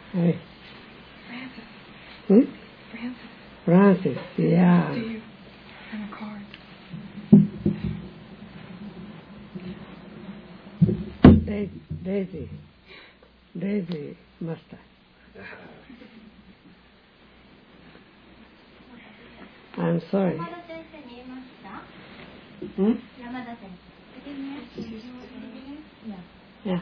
Hey. Francis. Francis, yeah. Do you have a card? Daisy Master. I'm sorry. Yeah.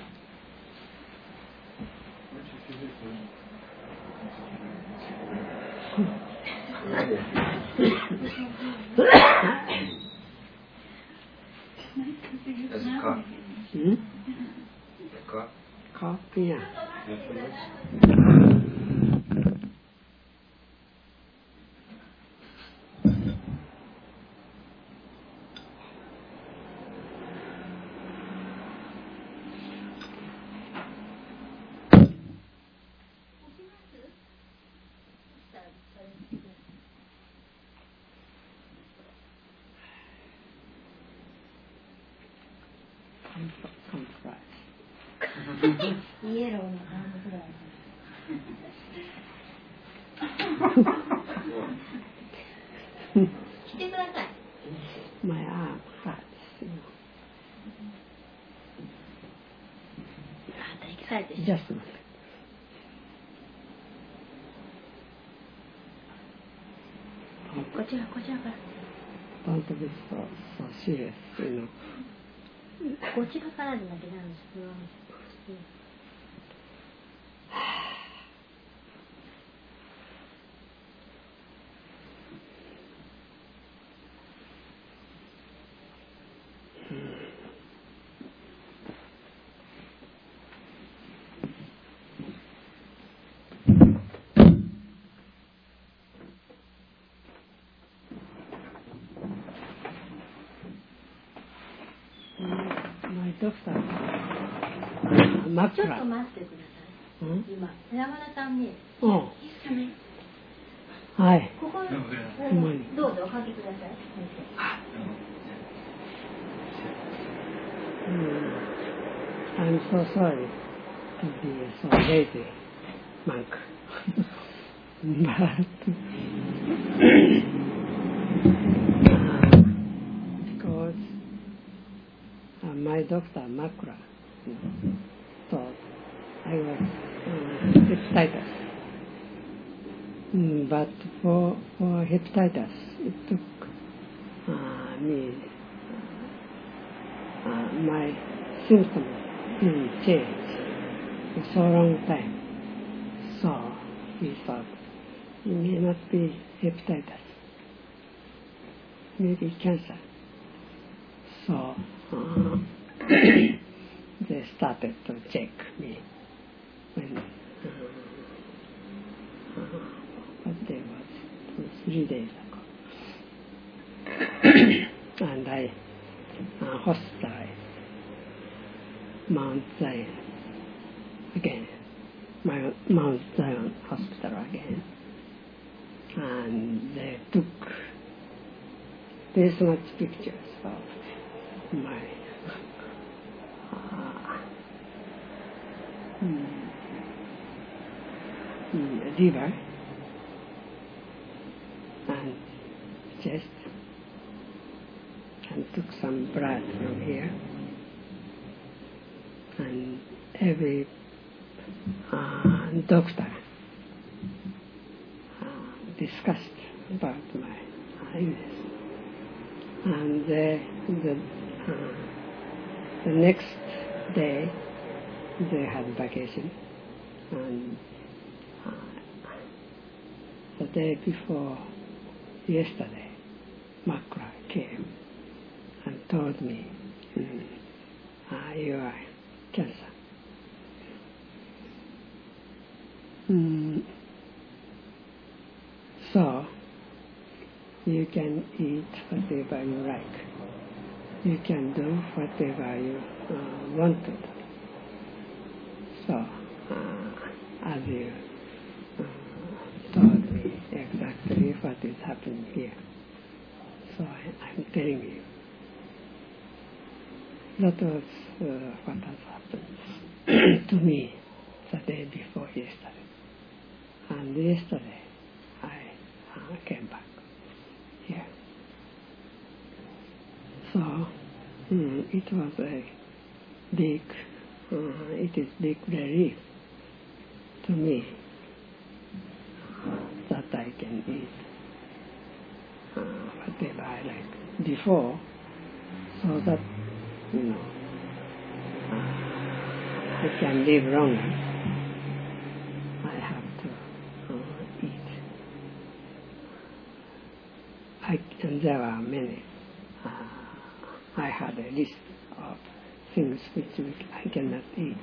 There's a cup. A cup. Cup, yeah. Come fry. イエローのハンドフライ。来てください。 My arm hurts. Just a minute. Don't be so serious, you know. こちらからでだけなんです。 My doctor, ちょっと待ってください。今、山田さんに。 はい。 ここどうぞおかけください。 I'm so sorry to be so lazy, monk. But because my doctor Makura thought I was hepatitis. But for hepatitis, it took me my symptoms didn't change for so long time. So we thought it may not be hepatitis, maybe cancer. So they started to check me when what day was 3 days ago. And I hospitalized Mount Zion again, Mount Zion Hospital again, and they took this much pictures of my liver and chest, and took some blood from here, and every doctor discussed about my illness. And the next day they had vacation, and the day before yesterday, Makura came and told me, you are cancer. So you can eat whatever you like. You can do whatever you want to do. So, as you told me exactly what is happening here, so I'm telling you. That was what has happened to me the day before yesterday. yesterday I came back here. So it was a big, it is big relief to me that I can eat whatever I like before, so that I can live longer. I have to eat. And there are many. I had a list of things which I cannot eat.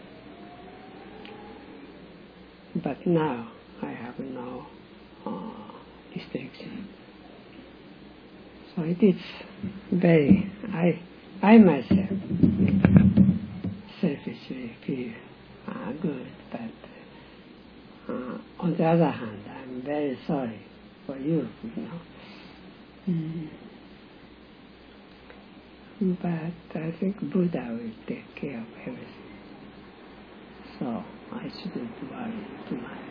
But now I have no restriction. So it is very, I myself selfishly feel good, but on the other hand, I'm very sorry for you, But I think Buddha will take care of everything. So I shouldn't worry too much.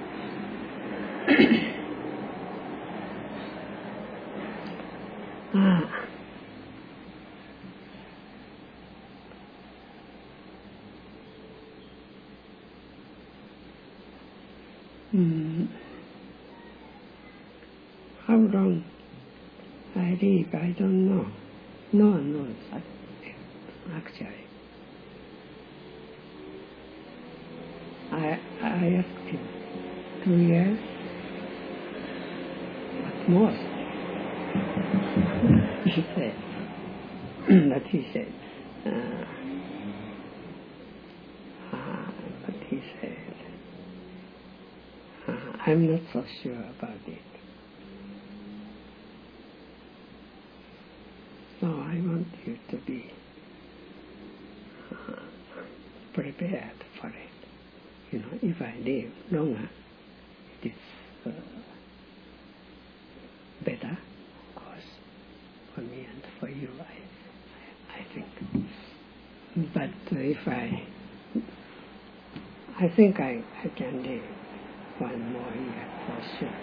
How long I live, I don't know. No one knows, actually. I asked him 2 years, at most. He said, I'm not so sure about it. So I want you to be prepared for it. If I live longer, it is better, of course, for me and for you, I think. But if I think I can live 1 more year for sure.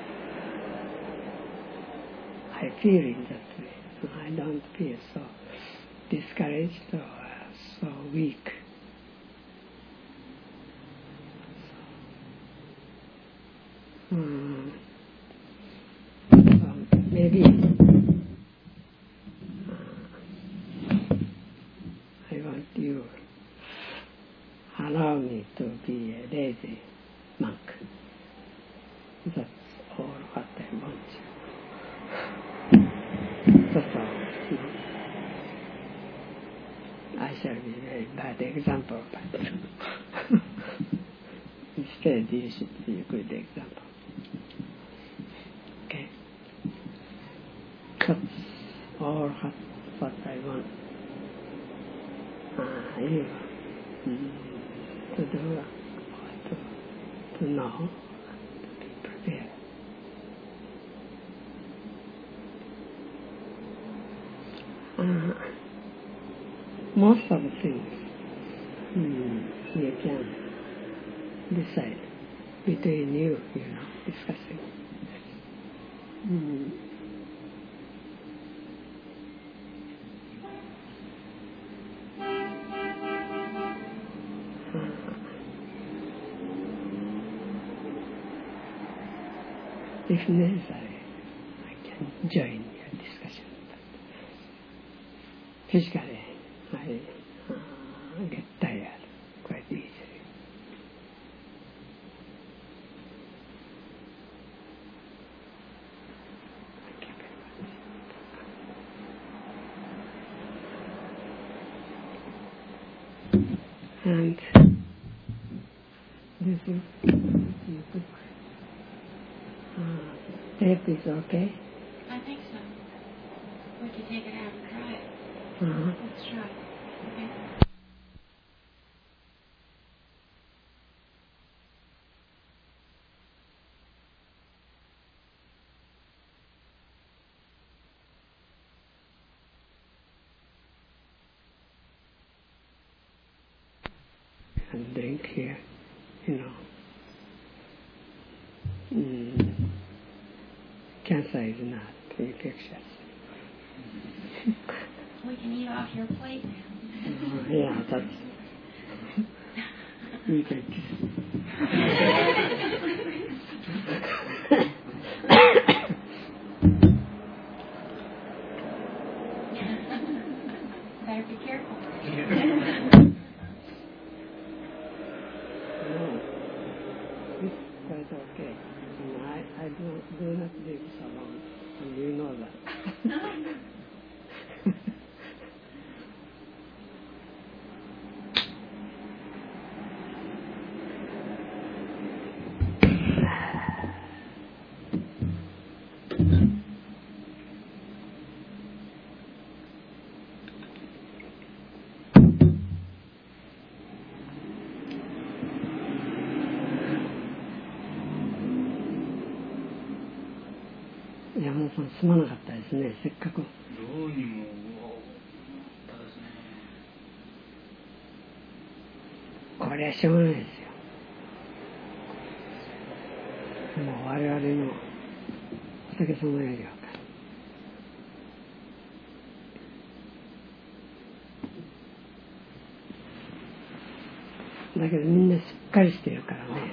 I feel in that way. I don't feel so discouraged or so weak. Maybe I want you allow me to be a lazy monk. That's all what I want. That's all. I shall be a very bad example, but instead you should be a good example. Okay? That's all what I want you to do, to know, to be prepared. Most of the things you can decide between you, discussing. If necessary, I can join your discussion. Physically, I get tired quite easily. Thank you very much. And this is tape is okay? I think so. We can take it out and try it. Let's try it. Okay. And drink here, cancer is not infectious. We can eat off your plate now. Yeah, that's eat it. Better be careful. No, it's quite okay. I do not live so long, and you know that.山田さんすまなかったですね、せっかく。 どうにもたですね。 これはしょうがないですよ。もう我々の仏様よりはだけどみんなしっかりしてるからね。 それは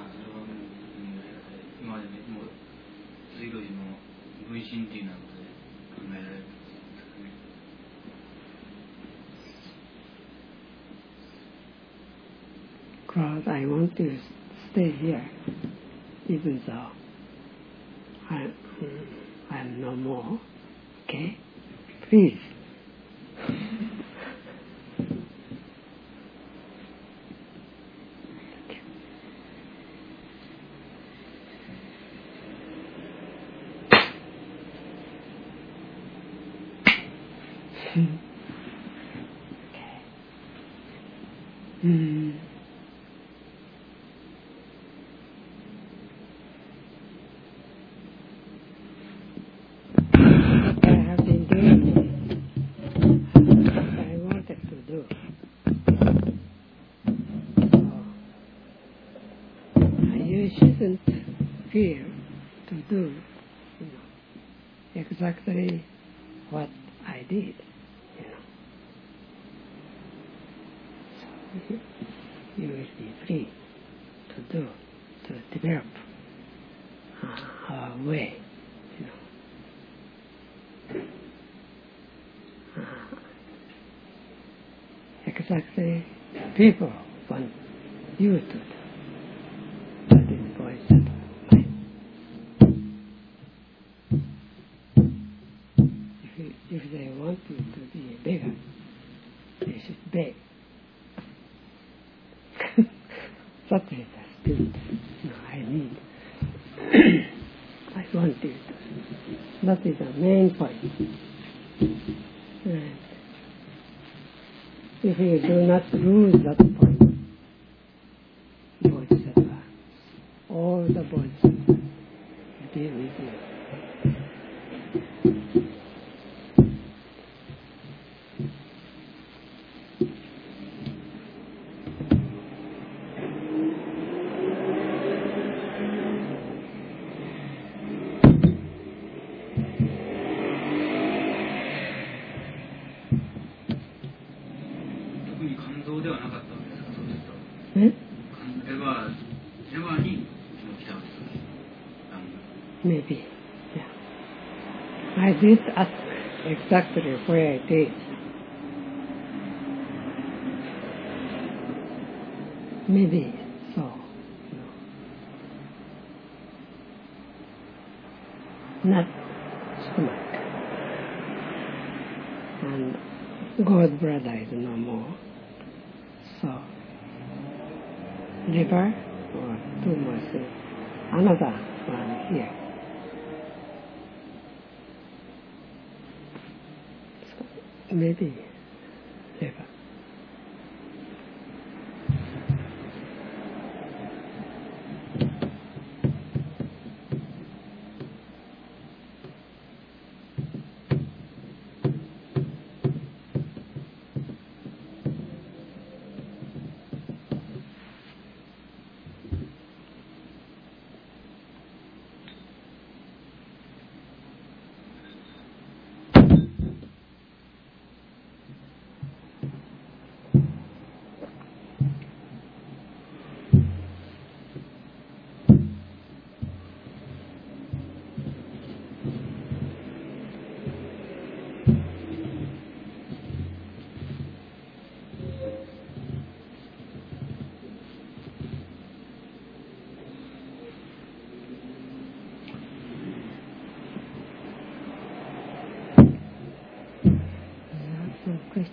今までも水道寺の分身っていうようなことで考えられるんですね。 Because I want to stay here, even though I'm no more. Okay, please. Fear to do, exactly what I did, So you will be free to do, to develop our way, Exactly, people want you to do. That is Bodhisattva. If they want you to be a beggar, they should beg. That is the spirit. No, I need. I want you to. That is the main point. And if you do not lose that point, Bodhisattva, all the Bodhisattvas will be with you. Maybe, yeah. I did ask exactly where it is. Maybe so. Not stomach. And God brother is no more. So, liver or tumors is another one here. So, maybe liver.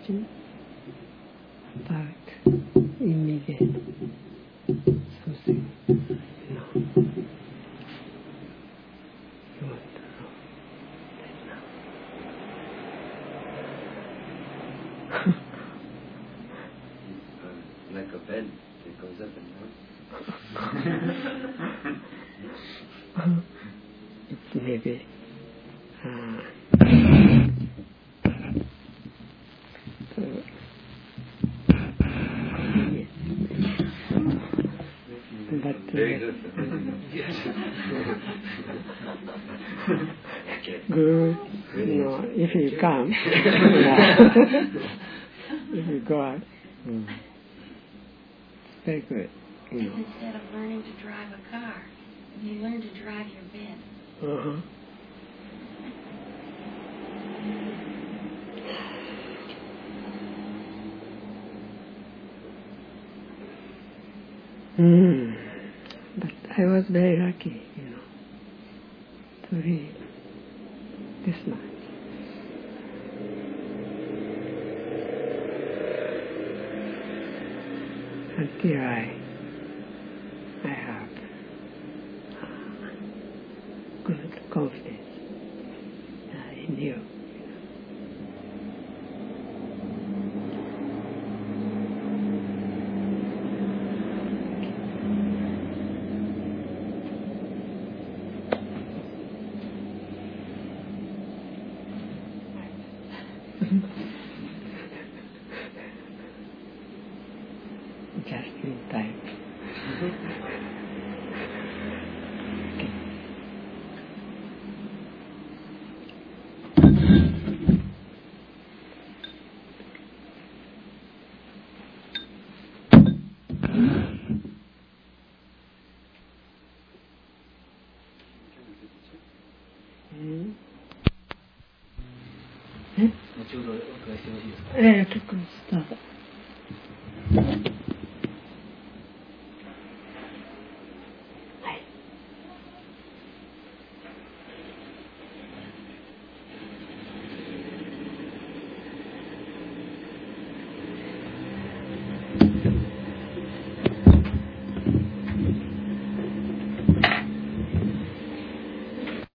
question about immediate something. No. You want to know that now. Like a bed that goes up and down. It's maybe but good. No, if you come, if you go out, very good. Instead of learning to drive a car, you learn to drive your bed. Uh-huh. But I was very lucky, to read this much. Until I have good confidence in you. Just in time.ちょうどお伺いしてよろしいですか。結構スタート。